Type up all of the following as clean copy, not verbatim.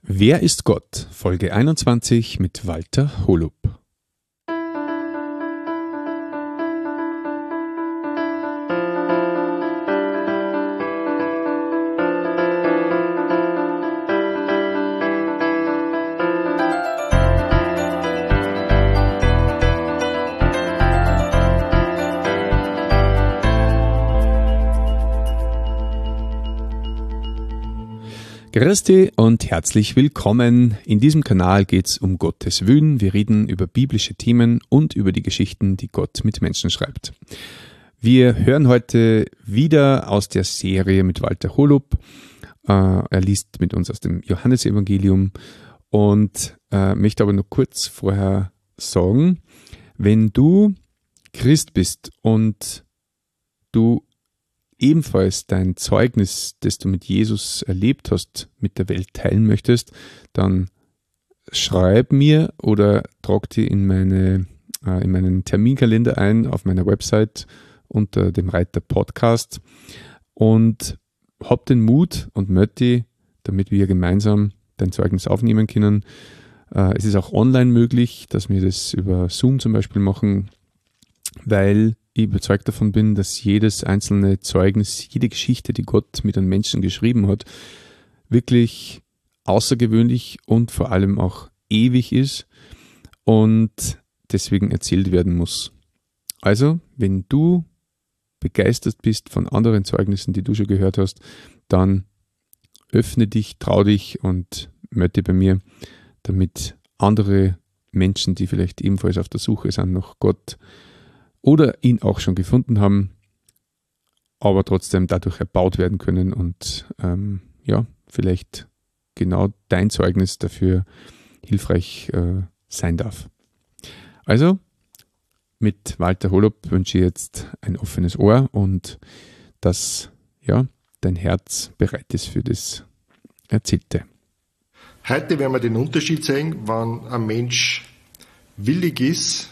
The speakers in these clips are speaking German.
Wer ist Gott? Folge 21 mit Walter Holub. Grüß und herzlich willkommen. In diesem Kanal geht es um Gottes Willen. Wir reden über biblische Themen und über die Geschichten, die Gott mit Menschen schreibt. Wir hören heute wieder aus der Serie mit Walter Holub. Er liest mit uns aus dem Johannesevangelium und möchte aber nur kurz vorher sagen, wenn du Christ bist und du ebenfalls dein Zeugnis, das du mit Jesus erlebt hast, mit der Welt teilen möchtest, dann schreib mir oder trag dir in meinen Terminkalender ein auf meiner Website unter dem Reiter Podcast und hab den Mut und melde dich, damit wir gemeinsam dein Zeugnis aufnehmen können. Es ist auch online möglich, dass wir das über Zoom zum Beispiel machen, weil ich überzeugt davon bin, dass jedes einzelne Zeugnis, jede Geschichte, die Gott mit einem Menschen geschrieben hat, wirklich außergewöhnlich und vor allem auch ewig ist und deswegen erzählt werden muss. Also, wenn du begeistert bist von anderen Zeugnissen, die du schon gehört hast, dann öffne dich, trau dich und melde dich bei mir, damit andere Menschen, die vielleicht ebenfalls auf der Suche sind nach Gott, oder ihn auch schon gefunden haben, aber trotzdem dadurch erbaut werden können und vielleicht genau dein Zeugnis dafür hilfreich sein darf. Also mit Walter Holub wünsche ich jetzt ein offenes Ohr und dass dein Herz bereit ist für das Erzählte. Heute werden wir den Unterschied sehen, wann ein Mensch willig ist,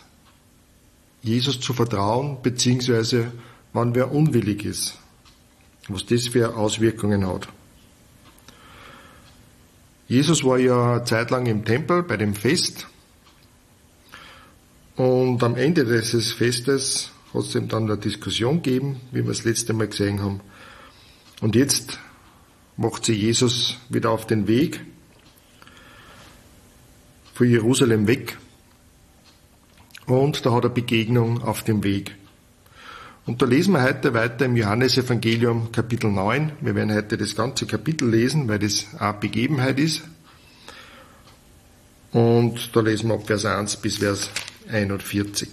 Jesus zu vertrauen, beziehungsweise wann wer unwillig ist, was das für Auswirkungen hat. Jesus war ja eine Zeit lang im Tempel bei dem Fest und am Ende dieses Festes hat es ihm dann eine Diskussion gegeben, wie wir das letzte Mal gesehen haben. Und jetzt macht sich Jesus wieder auf den Weg von Jerusalem weg. Und da hat er Begegnung auf dem Weg. Und da lesen wir heute weiter im Johannesevangelium Kapitel 9. Wir werden heute das ganze Kapitel lesen, weil das eine Begebenheit ist. Und da lesen wir ab Vers 1 bis Vers 41.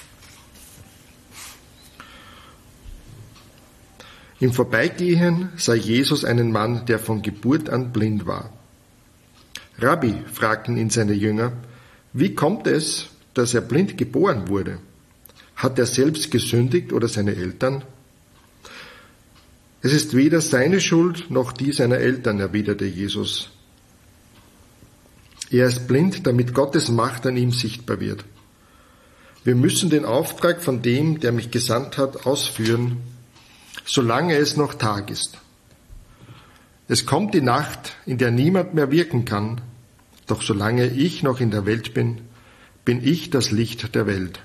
Im Vorbeigehen sah Jesus einen Mann, der von Geburt an blind war. Rabbi, fragten ihn seine Jünger, wie kommt es, dass er blind geboren wurde? Hat er selbst gesündigt oder seine Eltern? Es ist weder seine Schuld noch die seiner Eltern, erwiderte Jesus. Er ist blind, damit Gottes Macht an ihm sichtbar wird. Wir müssen den Auftrag von dem, der mich gesandt hat, ausführen, solange es noch Tag ist. Es kommt die Nacht, in der niemand mehr wirken kann, doch solange ich noch in der Welt bin ich das Licht der Welt.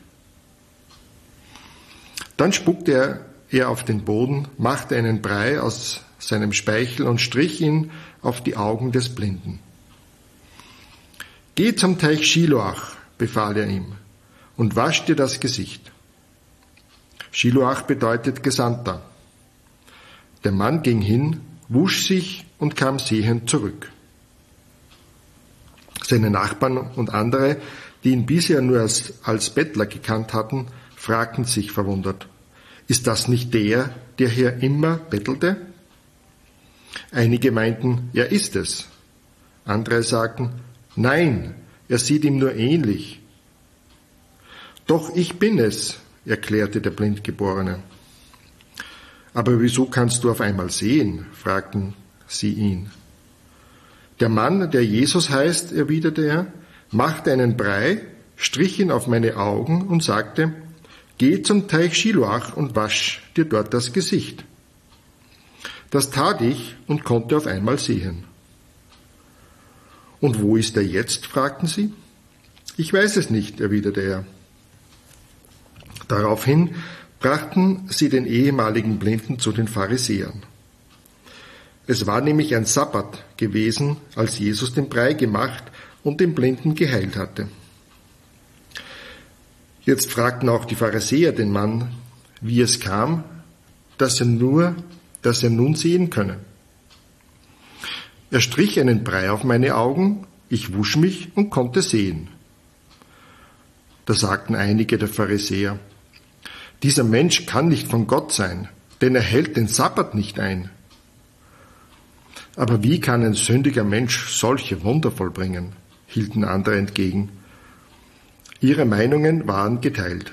Dann spuckte er auf den Boden, machte einen Brei aus seinem Speichel und strich ihn auf die Augen des Blinden. Geh zum Teich Schiloach, befahl er ihm, und wasch dir das Gesicht. Schiloach bedeutet Gesandter. Der Mann ging hin, wusch sich und kam sehend zurück. Seine Nachbarn und andere, die ihn bisher nur als Bettler gekannt hatten, fragten sich verwundert, ist das nicht der hier immer bettelte? Einige meinten, er ist es. Andere sagten, nein, er sieht ihm nur ähnlich. Doch ich bin es, erklärte der Blindgeborene. Aber wieso kannst du auf einmal sehen? Fragten sie ihn. Der Mann, der Jesus heißt, erwiderte er, machte einen Brei, strich ihn auf meine Augen und sagte, geh zum Teich Schiloach und wasch dir dort das Gesicht. Das tat ich und konnte auf einmal sehen. Und wo ist er jetzt? Fragten sie. Ich weiß es nicht, erwiderte er. Daraufhin brachten sie den ehemaligen Blinden zu den Pharisäern. Es war nämlich ein Sabbat gewesen, als Jesus den Brei gemacht und den Blinden geheilt hatte. Jetzt fragten auch die Pharisäer den Mann, wie es kam, dass er nun sehen könne. Er strich einen Brei auf meine Augen, ich wusch mich und konnte sehen. Da sagten einige der Pharisäer, dieser Mensch kann nicht von Gott sein, denn er hält den Sabbat nicht ein. Aber wie kann ein sündiger Mensch solche Wunder vollbringen? Hielten andere entgegen. Ihre Meinungen waren geteilt.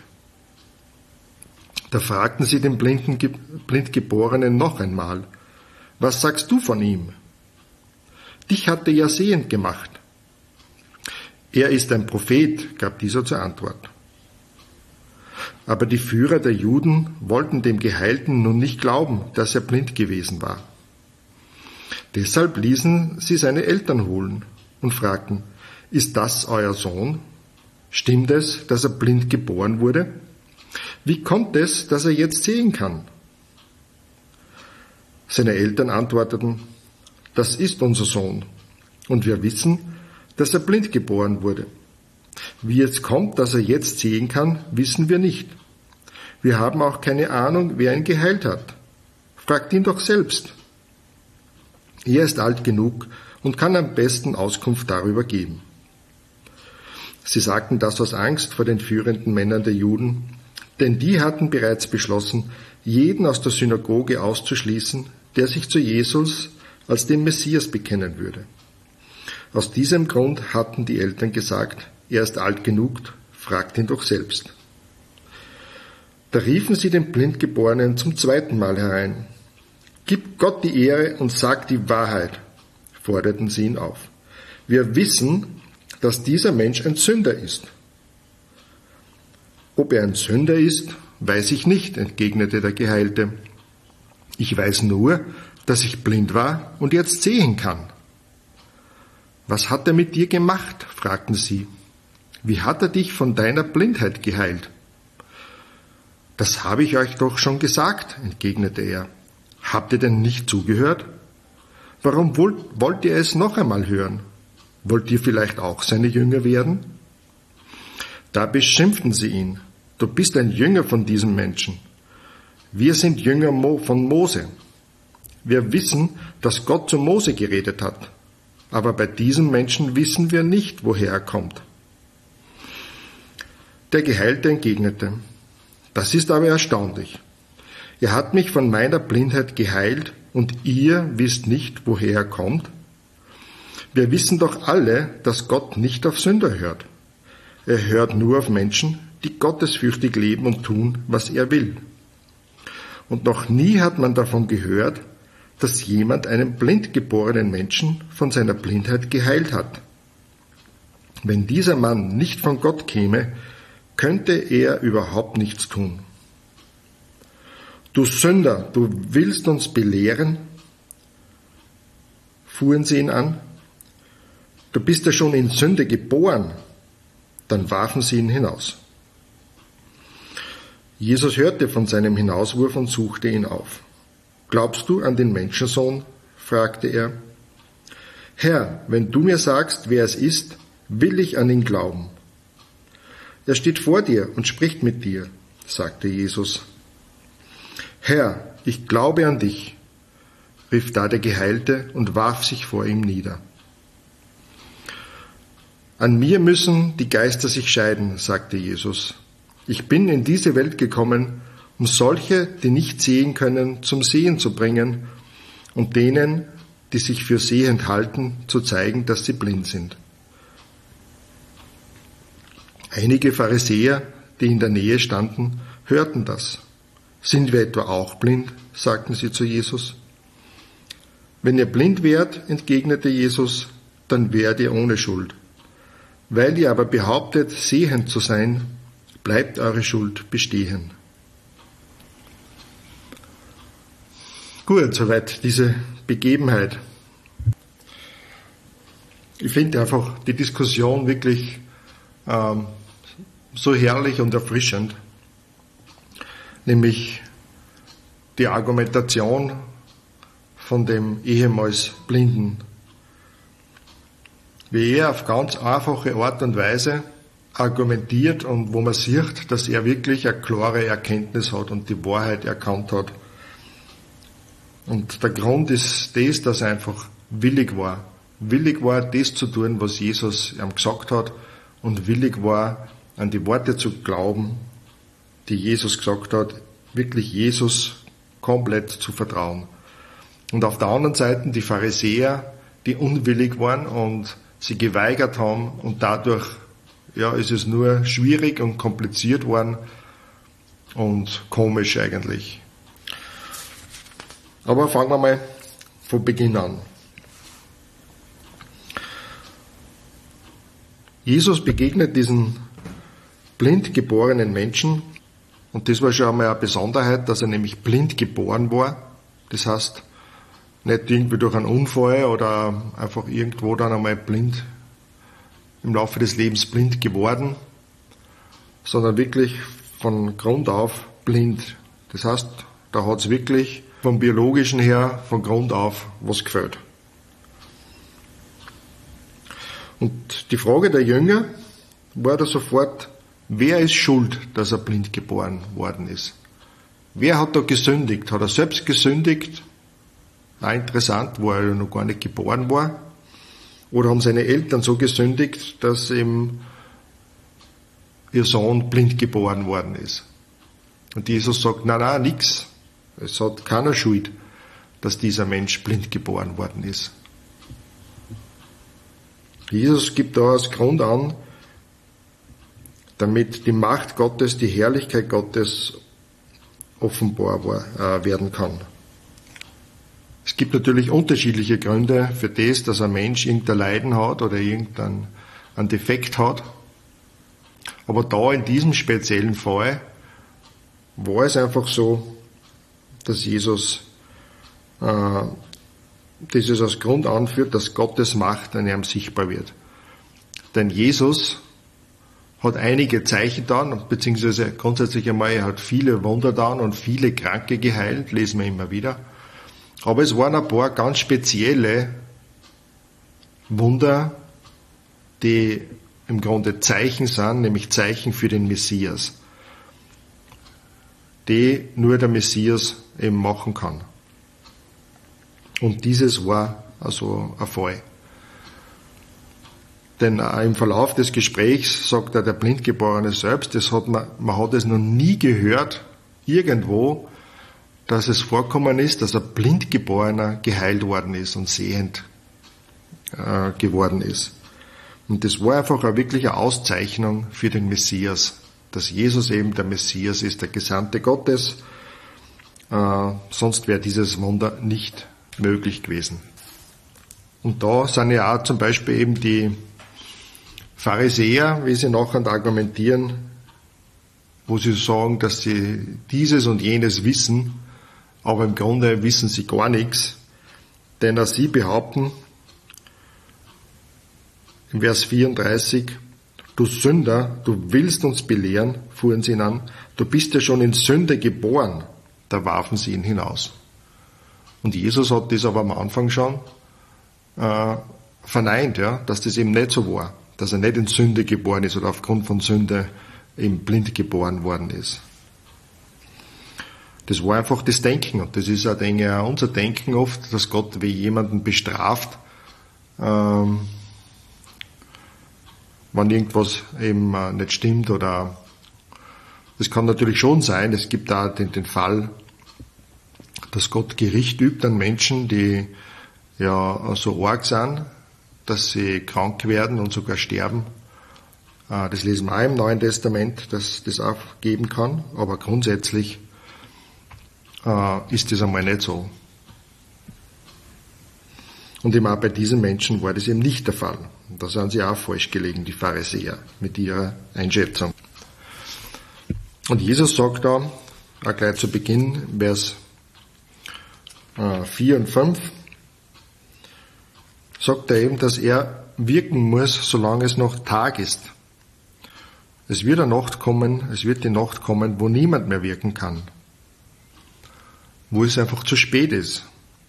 Da fragten sie den Blindgeborenen noch einmal, was sagst du von ihm? Dich hat er ja sehend gemacht. Er ist ein Prophet, gab dieser zur Antwort. Aber die Führer der Juden wollten dem Geheilten nun nicht glauben, dass er blind gewesen war. Deshalb ließen sie seine Eltern holen und fragten, ist das euer Sohn? Stimmt es, dass er blind geboren wurde? Wie kommt es, dass er jetzt sehen kann? Seine Eltern antworteten, das ist unser Sohn und wir wissen, dass er blind geboren wurde. Wie es kommt, dass er jetzt sehen kann, wissen wir nicht. Wir haben auch keine Ahnung, wer ihn geheilt hat. Fragt ihn doch selbst. Er ist alt genug und kann am besten Auskunft darüber geben. Sie sagten das aus Angst vor den führenden Männern der Juden, denn die hatten bereits beschlossen, jeden aus der Synagoge auszuschließen, der sich zu Jesus als dem Messias bekennen würde. Aus diesem Grund hatten die Eltern gesagt, er ist alt genug, fragt ihn doch selbst. Da riefen sie den Blindgeborenen zum zweiten Mal herein. Gib Gott die Ehre und sag die Wahrheit, forderten sie ihn auf. Wir wissen, dass dieser Mensch ein Sünder ist. Ob er ein Sünder ist, weiß ich nicht, entgegnete der Geheilte. Ich weiß nur, dass ich blind war und jetzt sehen kann. Was hat er mit dir gemacht? Fragten sie. Wie hat er dich von deiner Blindheit geheilt? Das habe ich euch doch schon gesagt, entgegnete er. Habt ihr denn nicht zugehört? Warum wollt ihr es noch einmal hören? Wollt ihr vielleicht auch seine Jünger werden? Da beschimpften sie ihn. Du bist ein Jünger von diesem Menschen. Wir sind Jünger von Mose. Wir wissen, dass Gott zu Mose geredet hat. Aber bei diesem Menschen wissen wir nicht, woher er kommt. Der Geheilte entgegnete, das ist aber erstaunlich. Er hat mich von meiner Blindheit geheilt und ihr wisst nicht, woher er kommt? Wir wissen doch alle, dass Gott nicht auf Sünder hört. Er hört nur auf Menschen, die gottesfürchtig leben und tun, was er will. Und noch nie hat man davon gehört, dass jemand einen blind geborenen Menschen von seiner Blindheit geheilt hat. Wenn dieser Mann nicht von Gott käme, könnte er überhaupt nichts tun. Du Sünder, du willst uns belehren? Fuhren sie ihn an. Du bist ja schon in Sünde geboren. Dann warfen sie ihn hinaus. Jesus hörte von seinem Hinauswurf und suchte ihn auf. Glaubst du an den Menschensohn? Fragte er. Herr, wenn du mir sagst, wer es ist, will ich an ihn glauben. Er steht vor dir und spricht mit dir, sagte Jesus. Herr, ich glaube an dich, rief da der Geheilte und warf sich vor ihm nieder. An mir müssen die Geister sich scheiden, sagte Jesus. Ich bin in diese Welt gekommen, um solche, die nicht sehen können, zum Sehen zu bringen und denen, die sich für sehend halten, zu zeigen, dass sie blind sind. Einige Pharisäer, die in der Nähe standen, hörten das. Sind wir etwa auch blind? Sagten sie zu Jesus. Wenn ihr blind wärt, entgegnete Jesus, dann wärt ihr ohne Schuld. Weil ihr aber behauptet, sehend zu sein, bleibt eure Schuld bestehen. Gut, soweit diese Begebenheit. Ich finde einfach die Diskussion wirklich so herrlich und erfrischend, nämlich die Argumentation von dem ehemals Blinden, wie er auf ganz einfache Art und Weise argumentiert und wo man sieht, dass er wirklich eine klare Erkenntnis hat und die Wahrheit erkannt hat. Und der Grund ist das, dass er einfach willig war, das zu tun, was Jesus ihm gesagt hat, und willig war, an die Worte zu glauben, die Jesus gesagt hat, wirklich Jesus komplett zu vertrauen. Und auf der anderen Seite die Pharisäer, die unwillig waren und sie geweigert haben, und dadurch ist es nur schwierig und kompliziert worden und komisch eigentlich. Aber fangen wir mal von Beginn an. Jesus begegnet diesen blind geborenen Menschen, und das war schon einmal eine Besonderheit, dass er nämlich blind geboren war. Das heißt, nicht irgendwie durch einen Unfall oder einfach irgendwo dann einmal blind, im Laufe des Lebens blind geworden, sondern wirklich von Grund auf blind. Das heißt, da hat es wirklich vom Biologischen her von Grund auf was gefällt. Und die Frage der Jünger war da sofort, wer ist schuld, dass er blind geboren worden ist? Wer hat da gesündigt? Hat er selbst gesündigt? Interessant, wo er ja noch gar nicht geboren war. Oder haben seine Eltern so gesündigt, dass ihm ihr Sohn blind geboren worden ist? Und Jesus sagt, nein, nix. Es hat keiner Schuld, dass dieser Mensch blind geboren worden ist. Jesus gibt da als Grund an, damit die Macht Gottes, die Herrlichkeit Gottes offenbar werden kann. Es gibt natürlich unterschiedliche Gründe für das, dass ein Mensch irgendein Leiden hat oder irgendeinen Defekt hat. Aber da in diesem speziellen Fall war es einfach so, dass Jesus das als Grund anführt, dass Gottes Macht an ihm sichtbar wird. Denn Jesus hat einige Zeichen getan, beziehungsweise grundsätzlich einmal, er hat viele Wunder getan und viele Kranke geheilt, lesen wir immer wieder. Aber es waren ein paar ganz spezielle Wunder, die im Grunde Zeichen sind, nämlich Zeichen für den Messias, die nur der Messias eben machen kann. Und dieses war also ein Fall. Denn im Verlauf des Gesprächs sagt der Blindgeborene selbst, man hat es noch nie gehört, irgendwo, dass es vorkommen ist, dass ein Blindgeborener geheilt worden ist und sehend geworden ist. Und das war einfach wirklich eine Auszeichnung für den Messias, dass Jesus eben der Messias ist, der Gesandte Gottes. Sonst wäre dieses Wunder nicht möglich gewesen. Und da sind ja auch zum Beispiel eben die Pharisäer, wie sie nachher argumentieren, wo sie sagen, dass sie dieses und jenes wissen, aber im Grunde wissen sie gar nichts, denn sie behaupten, im Vers 34, du Sünder, du willst uns belehren, fuhren sie ihn an, du bist ja schon in Sünde geboren, da warfen sie ihn hinaus. Und Jesus hat das aber am Anfang schon verneint, ja, dass das eben nicht so war, dass er nicht in Sünde geboren ist oder aufgrund von Sünde eben blind geboren worden ist. Das war einfach das Denken, und das ist auch, denke ich, auch unser Denken oft, dass Gott wie jemanden bestraft, wenn irgendwas eben nicht stimmt, oder das kann natürlich schon sein. Es gibt da den Fall, dass Gott Gericht übt an Menschen, die ja so arg sind, dass sie krank werden und sogar sterben. Das lesen wir auch im Neuen Testament, dass das auch geben kann, aber grundsätzlich ist das einmal nicht so. Und eben auch bei diesen Menschen war das eben nicht der Fall. Und da sind sie auch falsch gelegen, die Pharisäer, mit ihrer Einschätzung. Und Jesus sagt da, auch gleich zu Beginn, Vers 4 und 5, sagt er eben, dass er wirken muss, solange es noch Tag ist. Es wird die Nacht kommen, wo niemand mehr wirken kann. Wo es einfach zu spät ist.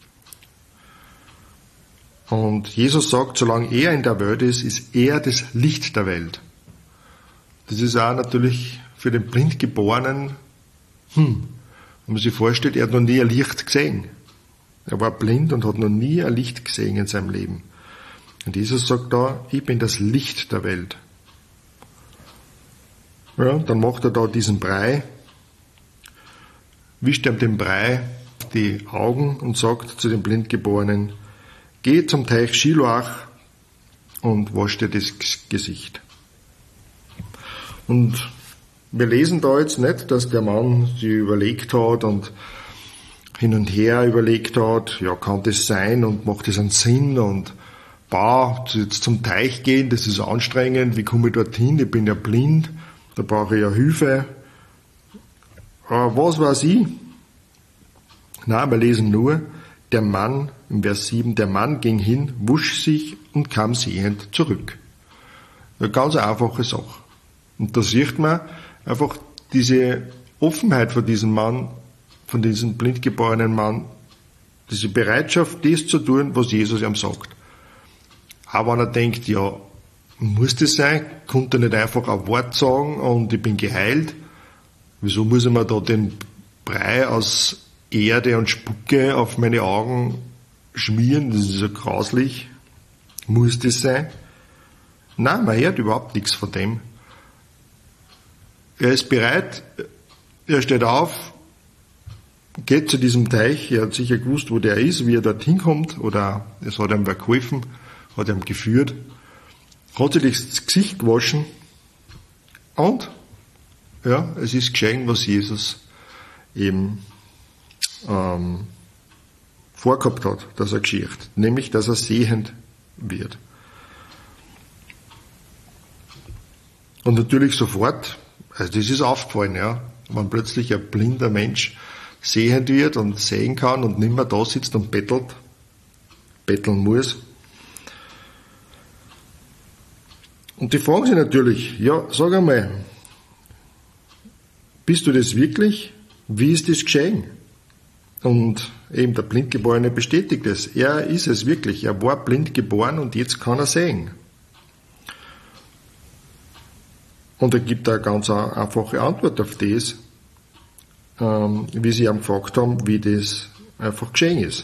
Und Jesus sagt, solange er in der Welt ist er das Licht der Welt. Das ist auch natürlich für den Blindgeborenen, wenn man sich vorstellt, er hat noch nie ein Licht gesehen. Er war blind und hat noch nie ein Licht gesehen in seinem Leben. Und Jesus sagt da, ich bin das Licht der Welt. Ja, dann macht er da diesen Brei, wischt ihm den Brei auf die Augen und sagt zu dem Blindgeborenen, geh zum Teich Schiloach und wasch dir das Gesicht. Und wir lesen da jetzt nicht, dass der Mann sich überlegt hat und hin und her überlegt hat, ja, kann das sein und macht das einen Sinn und jetzt zum Teich gehen, das ist anstrengend, wie komme ich dorthin, ich bin ja blind, da brauche ich ja Hilfe. Was weiß ich? Nein, wir lesen nur, der Mann, im Vers 7, der Mann ging hin, wusch sich und kam sehend zurück. Eine ganz einfache Sache. Und da sieht man einfach diese Offenheit von diesem Mann, von diesem blindgeborenen Mann, diese Bereitschaft, das zu tun, was Jesus ihm sagt. Aber wenn er denkt, ja, muss das sein? Konnte er nicht einfach ein Wort sagen und ich bin geheilt? Wieso muss ich mir da den Brei aus Erde und Spucke auf meine Augen schmieren? Das ist so grauslich. Muss das sein? Nein, man hört überhaupt nichts von dem. Er ist bereit, er steht auf, geht zu diesem Teich, er hat sicher gewusst, wo der ist, wie er dorthin kommt, oder es hat ihm wer geholfen, hat ihm geführt, hat sich das Gesicht gewaschen und ja, es ist geschehen, was Jesus eben vorgehabt hat, dass er geschieht, nämlich, dass er sehend wird. Und natürlich sofort, also das ist aufgefallen, ja, wenn plötzlich ein blinder Mensch sehend wird und sehen kann und nicht mehr da sitzt und betteln muss. Und die fragen sich natürlich, ja, sag einmal, bist du das wirklich? Wie ist das geschehen? Und eben der Blindgeborene bestätigt es. Er ist es wirklich. Er war blind geboren und jetzt kann er sehen. Und er gibt eine ganz einfache Antwort auf das, wie sie ihm gefragt haben, wie das einfach geschehen ist.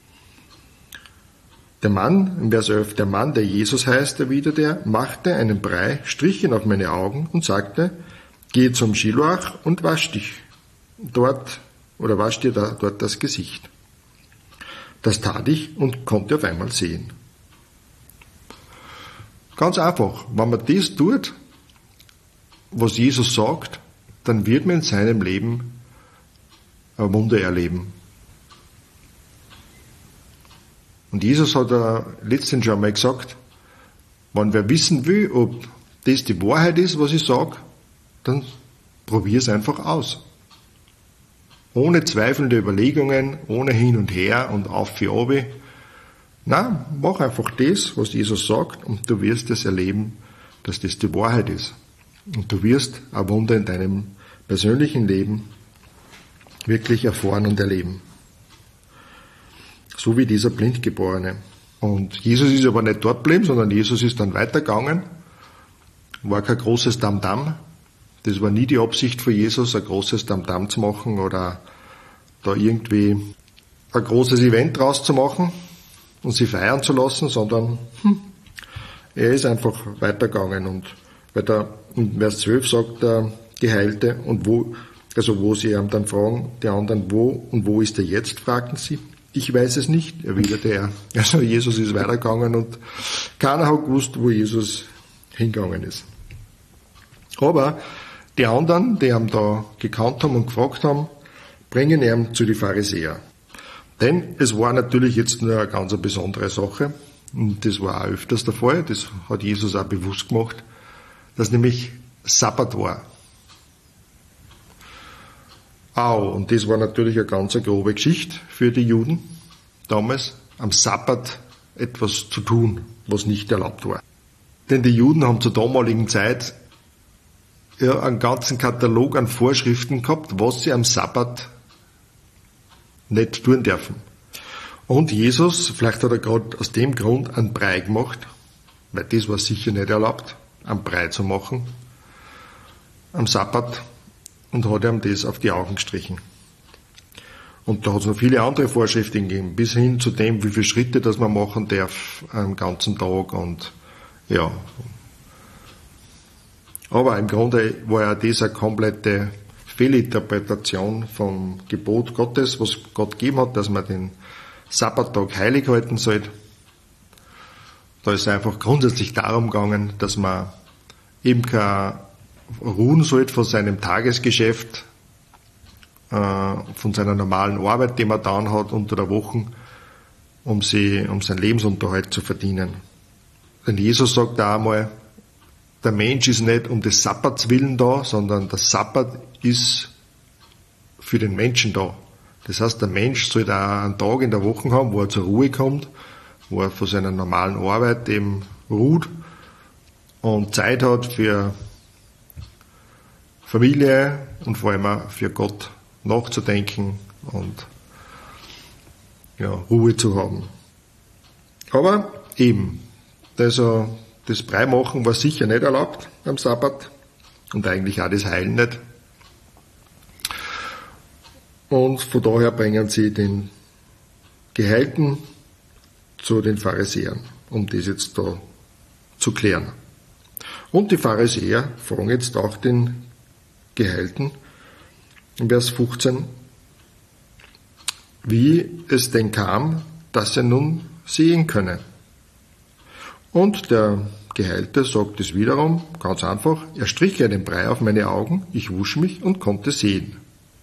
Der Mann, im Vers 11, der Mann, der Jesus heißt, erwiderte er, machte einen Brei, strich ihn auf meine Augen und sagte, geh zum Schiloach und wasch dich dort, oder wasch dir dort das Gesicht. Das tat ich und konnte auf einmal sehen. Ganz einfach, wenn man das tut, was Jesus sagt, dann wird man in seinem Leben ein Wunder erleben. Und Jesus hat letztens schon einmal gesagt, wenn wer wissen will, ob das die Wahrheit ist, was ich sage, dann probier es einfach aus. Ohne zweifelnde Überlegungen, ohne hin und her und auf für obi. Nein, mach einfach das, was Jesus sagt, und du wirst es erleben, dass das die Wahrheit ist. Und du wirst ein Wunder in deinem persönlichen Leben wirklich erfahren und erleben. So wie dieser Blindgeborene. Und Jesus ist aber nicht dort geblieben, sondern Jesus ist dann weitergegangen. War kein großes Tamtam. Das war nie die Absicht von Jesus, ein großes Tamtam zu machen oder da irgendwie ein großes Event draus zu machen und sie feiern zu lassen, sondern er ist einfach weitergegangen. Und weiter in Vers 12 sagt der Geheilte, und wo sie ihm dann fragen, die anderen, wo ist er jetzt, fragten sie. Ich weiß es nicht, erwiderte er. Also Jesus ist weitergegangen und keiner hat gewusst, wo Jesus hingegangen ist. Aber die anderen, die ihn da gekannt haben und gefragt haben, bringen ihn zu den Pharisäern. Denn es war natürlich jetzt nur eine ganz besondere Sache, und das war auch öfters der Fall, das hat Jesus auch bewusst gemacht, dass nämlich Sabbat war. Und das war natürlich eine ganz grobe Geschichte für die Juden damals. Am Sabbat etwas zu tun, was nicht erlaubt war. Denn die Juden haben zur damaligen Zeit einen ganzen Katalog an Vorschriften gehabt, was sie am Sabbat nicht tun dürfen. Und Jesus, vielleicht hat er gerade aus dem Grund einen Brei gemacht, weil das war sicher nicht erlaubt, einen Brei zu machen am Sabbat, und hat ihm das auf die Augen gestrichen. Und da hat es noch viele andere Vorschriften gegeben, bis hin zu dem, wie viele Schritte das man machen darf am ganzen Tag und ja. Aber im Grunde war ja das eine komplette Fehlinterpretation vom Gebot Gottes, was Gott gegeben hat, dass man den Sabbattag heilig halten soll. Da ist es einfach grundsätzlich darum gegangen, dass man eben kein ruhen sollte von seinem Tagesgeschäft, von seiner normalen Arbeit, die man dann hat unter der Woche, um seinen Lebensunterhalt zu verdienen. Denn Jesus sagt da einmal, der Mensch ist nicht um des Sabbats willen da, sondern der Sabbat ist für den Menschen da. Das heißt, der Mensch soll da einen Tag in der Woche haben, wo er zur Ruhe kommt, wo er von seiner normalen Arbeit eben ruht und Zeit hat für Familie und vor allem auch für Gott nachzudenken und ja, Ruhe zu haben. Aber eben, also das Breimachen war sicher nicht erlaubt am Sabbat und eigentlich auch das Heilen nicht. Und von daher bringen sie den Geheilten zu den Pharisäern, um das jetzt da zu klären. Und die Pharisäer fragen jetzt auch den Geheilten in Vers 15, wie es denn kam, dass er nun sehen könne. Und der Geheilte sagt es wiederum, ganz einfach, er strich einen Brei auf meine Augen, ich wusch mich und konnte sehen.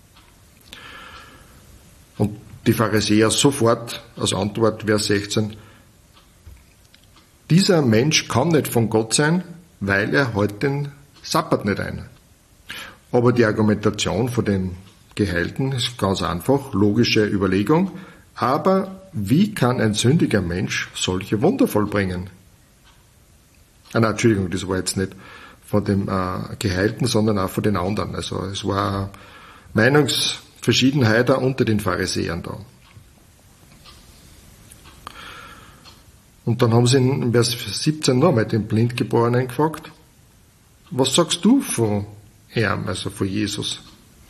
Und die Pharisäer sofort als Antwort, Vers 16, dieser Mensch kann nicht von Gott sein, weil er hält den Sabbat nicht ein. Aber die Argumentation von den Geheilten ist ganz einfach, logische Überlegung. Aber wie kann ein sündiger Mensch solche Wunder vollbringen? Nein, Entschuldigung, das war jetzt nicht von dem Geheilten, sondern auch von den anderen. Also es war eine Meinungsverschiedenheit auch unter den Pharisäern da. Und dann haben sie in Vers 17 nochmal den Blindgeborenen gefragt, was sagst du von ihm, also von Jesus?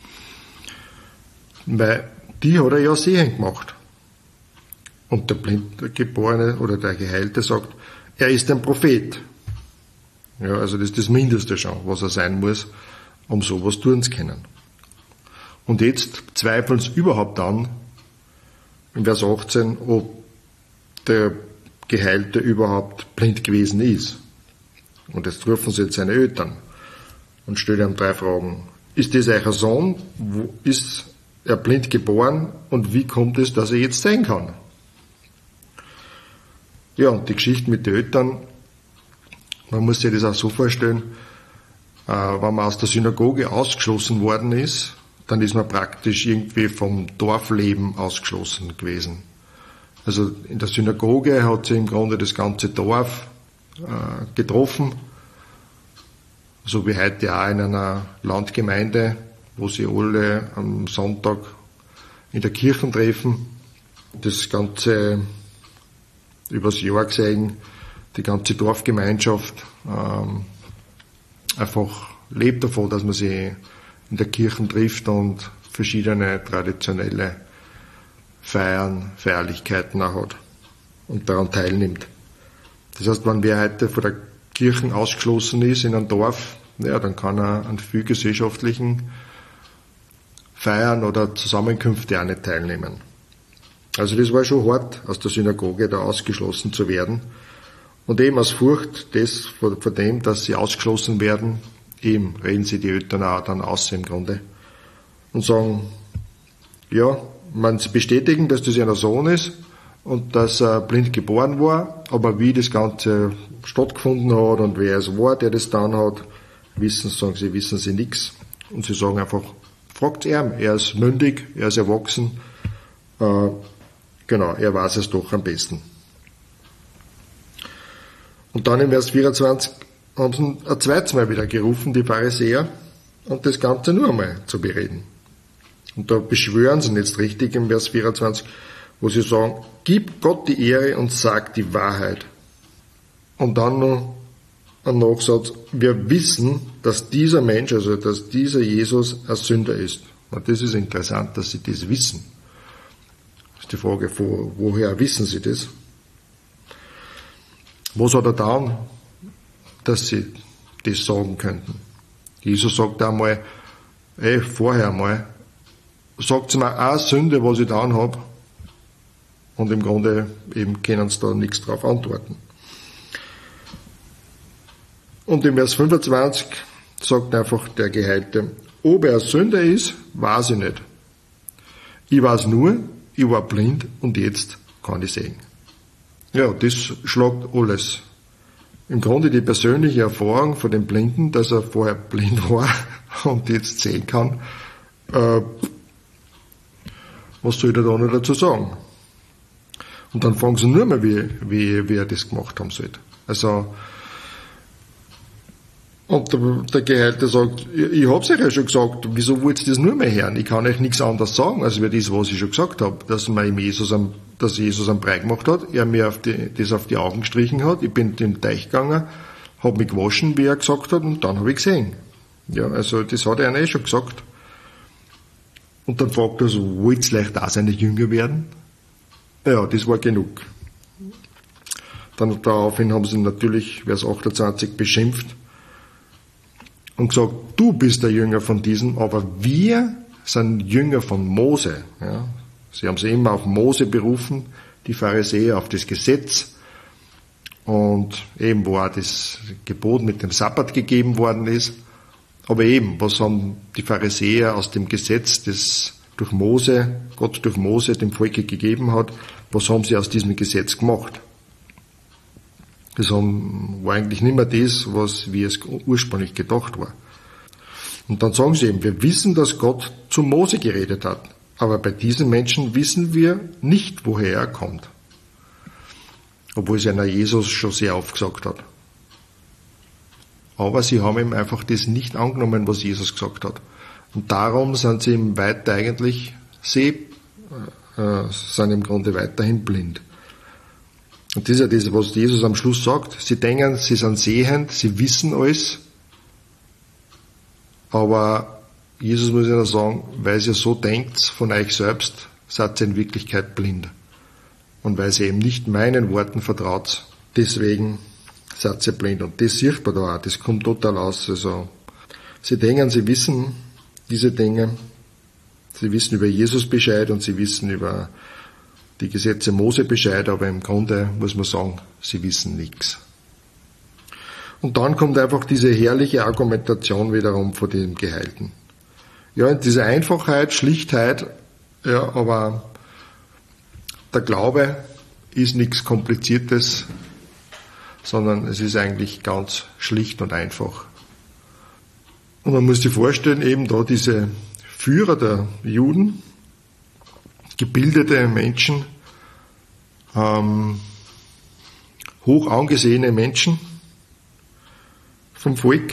Weil die hat er ja sehend gemacht. Und der Blindgeborene oder der Geheilte sagt, er ist ein Prophet. Ja, also das ist das Mindeste schon, was er sein muss, um sowas tun zu können. Und jetzt zweifeln sie überhaupt an, in Vers 18, ob der Geheilte überhaupt blind gewesen ist. Und jetzt rufen sie jetzt seine Eltern und stellen ihm 3 Fragen. Ist das euer Sohn? Wo ist er blind geboren? Und wie kommt es, dass er jetzt sehen kann? Ja, und die Geschichte mit den Eltern, man muss sich das auch so vorstellen, wenn man aus der Synagoge ausgeschlossen worden ist, dann ist man praktisch irgendwie vom Dorfleben ausgeschlossen gewesen. Also in der Synagoge hat sich im Grunde das ganze Dorf getroffen, so wie heute auch in einer Landgemeinde, wo sie alle am Sonntag in der Kirche treffen. Das Ganze übers Jahr gesehen, die ganze Dorfgemeinschaft einfach lebt davon, dass man sich in der Kirche trifft und verschiedene traditionelle Feierlichkeiten auch hat und daran teilnimmt. Das heißt, wenn wer heute von der Kirche ausgeschlossen ist in einem Dorf, ja, dann kann er an viel gesellschaftlichen Feiern oder Zusammenkünfte auch nicht teilnehmen. Also das war schon hart, aus der Synagoge da ausgeschlossen zu werden. Und eben aus Furcht vor dem, dass sie ausgeschlossen werden, eben reden sie die Eltern auch dann aus im Grunde und sagen, ja, sie bestätigen, dass das ihr Sohn ist und dass er blind geboren war, aber wie das Ganze stattgefunden hat und wer es war, der das dann hat, wissen sie nichts. Und sie sagen einfach, fragt ihn, er ist mündig, er ist erwachsen, genau, er weiß es doch am besten. Und dann im Vers 24 haben sie ein zweites Mal wieder gerufen, die Pharisäer, und das Ganze nur einmal zu bereden. Und da beschwören sie ihn jetzt richtig im Vers 24, wo sie sagen, gib Gott die Ehre und sag die Wahrheit. Und dann noch ein Nachsatz, wir wissen, dass dieser Mensch, also dass dieser Jesus ein Sünder ist. Und das ist interessant, dass sie das wissen. Das ist die Frage, woher wissen sie das? Was hat er getan, dass sie das sagen könnten? Jesus sagt einmal, vorher mal, sagt mir eine Sünde, was ich getan habe, und im Grunde eben können sie da nichts drauf antworten. Und im Vers 25 sagt einfach der Geheilte, ob er Sünder ist, weiß ich nicht. Ich weiß nur, ich war blind und jetzt kann ich sehen. Ja, das schlagt alles. Im Grunde die persönliche Erfahrung von dem Blinden, dass er vorher blind war und jetzt sehen kann, was soll er da noch dazu sagen? Und dann fragen sie nur mal, wie er das gemacht haben sollte. Also, und der Geheilte sagt, ich hab's euch ja schon gesagt, wieso wollt ihr das nur mehr hören? Ich kann euch nichts anderes sagen, als das, was ich schon gesagt habe, dass Jesus einen Brei gemacht hat, er mir das auf die Augen gestrichen hat, ich bin in den Teich gegangen, habe mich gewaschen, wie er gesagt hat, und dann habe ich gesehen. Ja, also das hat er schon gesagt. Und dann fragt er so, wollt ihr vielleicht auch seine Jünger werden? Ja, das war genug. Dann daraufhin haben sie ihn natürlich, Vers 28, beschimpft und gesagt, du bist der Jünger von diesem, aber wir sind Jünger von Mose. Ja. Sie haben sich immer auf Mose berufen, die Pharisäer, auf das Gesetz. Und eben, wo auch das Gebot mit dem Sabbat gegeben worden ist. Aber eben, was haben die Pharisäer aus dem Gesetz, das Gott durch Mose dem Volke gegeben hat, was haben sie aus diesem Gesetz gemacht? Das war eigentlich nicht mehr das, wie es ursprünglich gedacht war. Und dann sagen sie eben, wir wissen, dass Gott zu Mose geredet hat, aber bei diesen Menschen wissen wir nicht, woher er kommt. Obwohl es ja Jesus schon sehr oft gesagt hat. Aber sie haben ihm einfach das nicht angenommen, was Jesus gesagt hat. Und darum sind sie ihm weiter eigentlich sind im Grunde weiterhin blind. Und das ist ja das, was Jesus am Schluss sagt. Sie denken, sie sind sehend, sie wissen alles. Aber Jesus muss ja sagen, weil ihr so denkt von euch selbst, seid ihr in Wirklichkeit blind. Und weil ihr eben nicht meinen Worten vertraut, deswegen seid ihr blind. Und das sieht man da auch, das kommt total aus. Also, sie denken, sie wissen diese Dinge. Sie wissen über Jesus Bescheid und sie wissen über die Gesetze Mose Bescheid, aber im Grunde muss man sagen, sie wissen nichts. Und dann kommt einfach diese herrliche Argumentation wiederum von dem Geheilten. Ja, diese Einfachheit, Schlichtheit, ja, aber der Glaube ist nichts Kompliziertes, sondern es ist eigentlich ganz schlicht und einfach. Und man muss sich vorstellen, eben da diese Führer der Juden, gebildete Menschen, hoch angesehene Menschen vom Volk.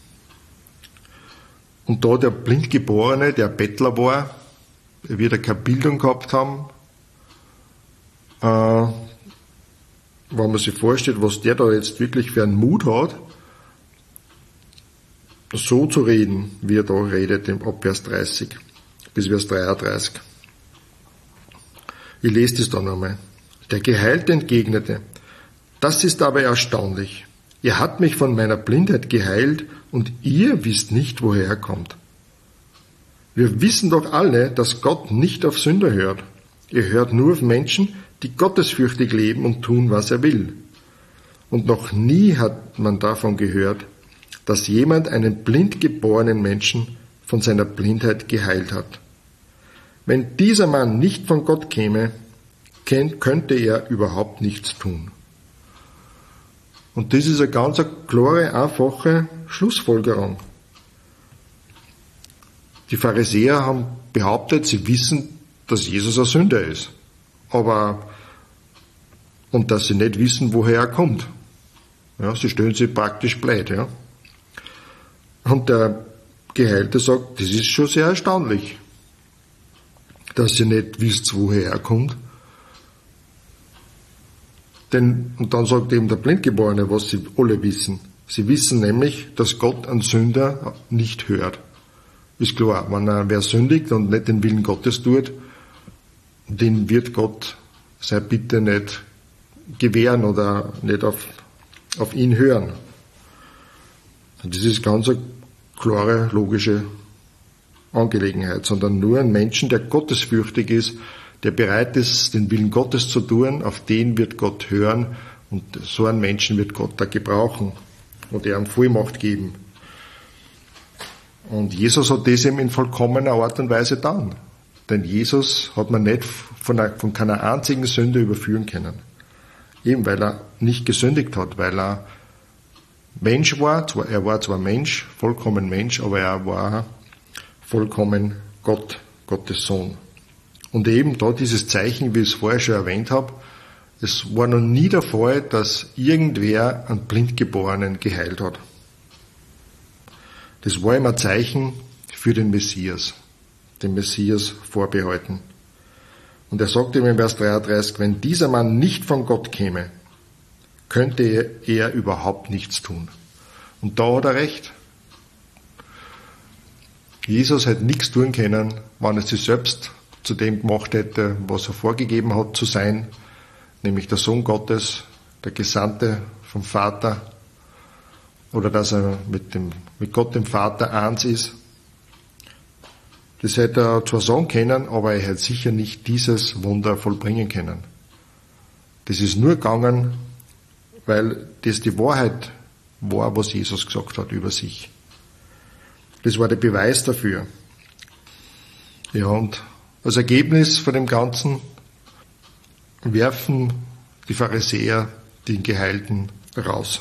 Und da der Blindgeborene, der Bettler war, der wird keine Bildung gehabt haben, wenn man sich vorstellt, was der da jetzt wirklich für einen Mut hat, so zu reden, wie er da redet, ab Vers 30 bis Vers 33. Ich lese das dann einmal. Der Geheilte entgegnete, das ist aber erstaunlich. Er hat mich von meiner Blindheit geheilt und ihr wisst nicht, woher er kommt. Wir wissen doch alle, dass Gott nicht auf Sünder hört. Er hört nur auf Menschen, die gottesfürchtig leben und tun, was er will. Und noch nie hat man davon gehört, dass jemand einen blind geborenen Menschen von seiner Blindheit geheilt hat. Wenn dieser Mann nicht von Gott käme, könnte er überhaupt nichts tun. Und das ist eine ganz klare, einfache Schlussfolgerung. Die Pharisäer haben behauptet, sie wissen, dass Jesus ein Sünder ist. Und dass sie nicht wissen, woher er kommt. Ja, sie stellen sich praktisch blöd. Ja. Und der Geheilte sagt, das ist schon sehr erstaunlich, dass ihr nicht wisst, woher er kommt. Und dann sagt eben der Blindgeborene, was sie alle wissen. Sie wissen nämlich, dass Gott einen Sünder nicht hört. Ist klar, wenn wer sündigt und nicht den Willen Gottes tut, den wird Gott seine Bitte nicht gewähren oder nicht auf ihn hören. Und das ist ganz eine klare, logische Angelegenheit, sondern nur ein Menschen, der gottesfürchtig ist, der bereit ist, den Willen Gottes zu tun, auf den wird Gott hören und so einen Menschen wird Gott da gebrauchen und er ihm Vollmacht geben. Und Jesus hat das eben in vollkommener Art und Weise getan. Denn Jesus hat man nicht von keiner einzigen Sünde überführen können. Eben weil er nicht gesündigt hat, weil er Mensch war, er war zwar Mensch, vollkommen Mensch, aber er war vollkommen Gott, Gottes Sohn. Und eben da dieses Zeichen, wie ich es vorher schon erwähnt habe, es war noch nie der Fall, dass irgendwer einen Blindgeborenen geheilt hat. Das war immer ein Zeichen für den Messias vorbehalten. Und er sagt ihm in Vers 33, wenn dieser Mann nicht von Gott käme, könnte er überhaupt nichts tun. Und da hat er recht. Jesus hätte nichts tun können, wenn er sich selbst zu dem gemacht hätte, was er vorgegeben hat zu sein, nämlich der Sohn Gottes, der Gesandte vom Vater, oder dass er mit Gott dem Vater eins ist. Das hätte er zwar sagen können, aber er hätte sicher nicht dieses Wunder vollbringen können. Das ist nur gegangen, weil das die Wahrheit war, was Jesus gesagt hat über sich. Das war der Beweis dafür. Ja, und als Ergebnis von dem Ganzen werfen die Pharisäer den Geheilten raus.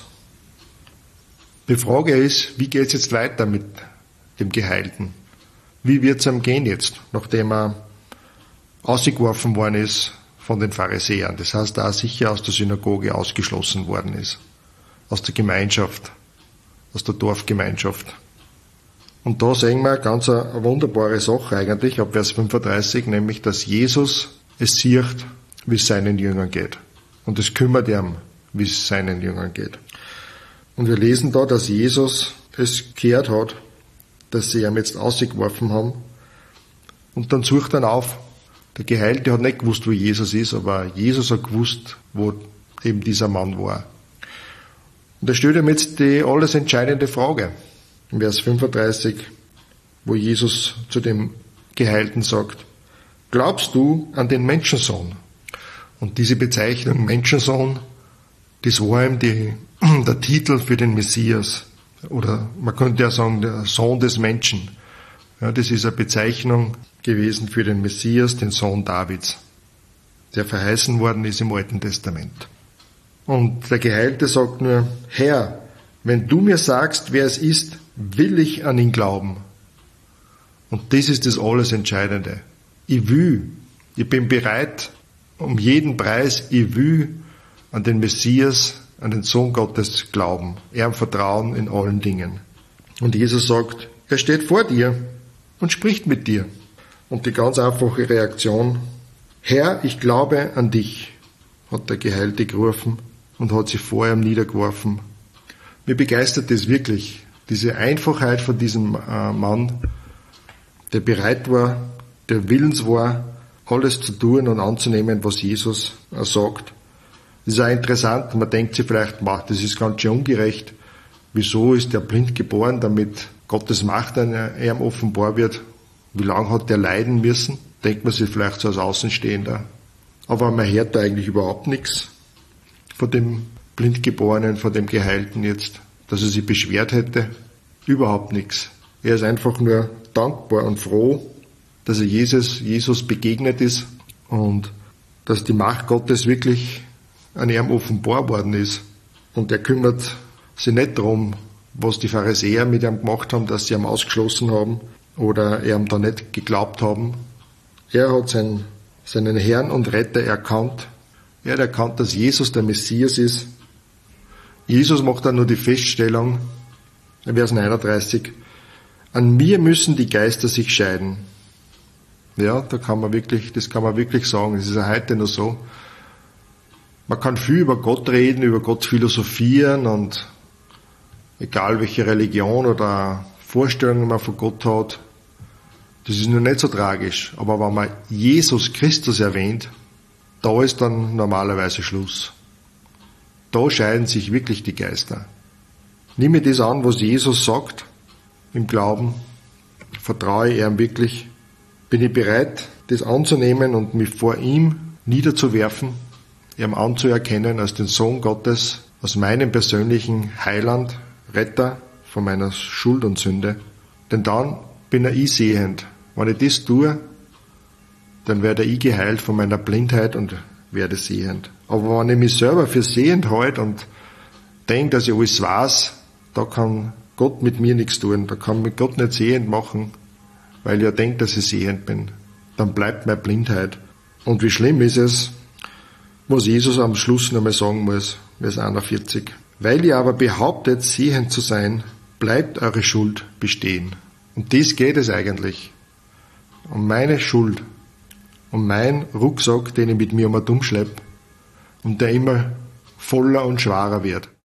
Die Frage ist, wie geht es jetzt weiter mit dem Geheilten? Wie wird es ihm gehen jetzt, nachdem er ausgeworfen worden ist von den Pharisäern? Das heißt, da er sicher aus der Synagoge ausgeschlossen worden ist, aus der Gemeinschaft, aus der Dorfgemeinschaft. Und da sehen wir ganz eine wunderbare Sache eigentlich, ab Vers 35, nämlich, dass Jesus es sieht, wie es seinen Jüngern geht. Und es kümmert ihn, wie es seinen Jüngern geht. Und wir lesen da, dass Jesus es gehört hat, dass sie ihn jetzt ausgeworfen haben. Und dann sucht er auf. Der Geheilte hat nicht gewusst, wo Jesus ist, aber Jesus hat gewusst, wo eben dieser Mann war. Und er stellt ihm jetzt die alles entscheidende Frage. In Vers 35, wo Jesus zu dem Geheilten sagt, glaubst du an den Menschensohn? Und diese Bezeichnung Menschensohn, das war ihm der Titel für den Messias. Oder man könnte ja sagen, der Sohn des Menschen. Ja, das ist eine Bezeichnung gewesen für den Messias, den Sohn Davids, der verheißen worden ist im Alten Testament. Und der Geheilte sagt nur, Herr, wenn du mir sagst, wer es ist, will ich an ihn glauben. Und das ist das alles Entscheidende. Ich bin bereit, um jeden Preis, ich will an den Messias, an den Sohn Gottes glauben, ihm vertrauen in allen Dingen. Und Jesus sagt, er steht vor dir und spricht mit dir. Und die ganz einfache Reaktion, Herr, ich glaube an dich, hat der Geheilte gerufen und hat sich vor ihm niedergeworfen. Mir begeistert das wirklich, diese Einfachheit von diesem Mann, der bereit war, der willens war, alles zu tun und anzunehmen, was Jesus sagt. Das ist auch interessant, man denkt sich vielleicht, das ist ganz schön ungerecht. Wieso ist der blind geboren, damit Gottes Macht an ihm offenbar wird? Wie lange hat der leiden müssen? Denkt man sich vielleicht so als Außenstehender. Aber man hört da eigentlich überhaupt nichts von dem Blindgeborenen, von dem Geheilten jetzt, dass er sich beschwert hätte. Überhaupt nichts. Er ist einfach nur dankbar und froh, dass er Jesus begegnet ist und dass die Macht Gottes wirklich an ihm offenbar worden ist. Und er kümmert sich nicht darum, was die Pharisäer mit ihm gemacht haben, dass sie ihn ausgeschlossen haben oder ihm da nicht geglaubt haben. Er hat seinen Herrn und Retter erkannt. Er hat erkannt, dass Jesus der Messias ist. Jesus macht dann nur die Feststellung, Vers 39, an mir müssen die Geister sich scheiden. Ja, das kann man wirklich sagen. Es ist ja heute noch so. Man kann viel über Gott reden, über Gott philosophieren und egal welche Religion oder Vorstellungen man von Gott hat, das ist nur nicht so tragisch. Aber wenn man Jesus Christus erwähnt, da ist dann normalerweise Schluss. Da scheiden sich wirklich die Geister. Nimm mir das an, was Jesus sagt, im Glauben, vertraue ich ihm wirklich, bin ich bereit, das anzunehmen und mich vor ihm niederzuwerfen, ihm anzuerkennen als den Sohn Gottes, als meinen persönlichen Heiland, Retter von meiner Schuld und Sünde. Denn dann bin ich sehend. Wenn ich das tue, dann werde ich geheilt von meiner Blindheit und werde sehend. Aber wenn ich mich selber für sehend halte und denke, dass ich alles weiß, da kann Gott mit mir nichts tun. Da kann mich Gott nicht sehend machen, weil ich ja denke, dass ich sehend bin. Dann bleibt meine Blindheit. Und wie schlimm ist es, was Jesus am Schluss nochmal sagen muss, Vers 41. Weil ihr aber behauptet, sehend zu sein, bleibt eure Schuld bestehen. Und das geht es eigentlich. Um meine Schuld, um meinen Rucksack, den ich mit mir immer umschleppe und der immer voller und schwerer wird.